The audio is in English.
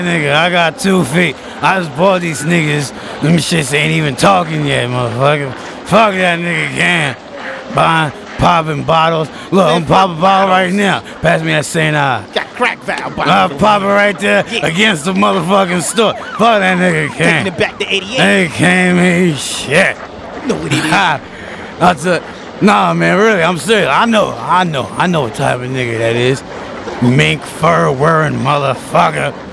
Nigga, I got 2 feet. I just bought these niggas. Them shits ain't even talking yet, motherfucker. Fuck that nigga can. Buying, popping bottles. Look, I'm popping a bottle right now. Pass me that St. I. Got crack valve. I'll pop it right there against the motherfucking store. Fuck that nigga can. Taking it back to 88. Nigga can't mean shit. No, it is. Nah, man, really, I'm serious. I know what type of nigga that is. Mink fur wearing motherfucker.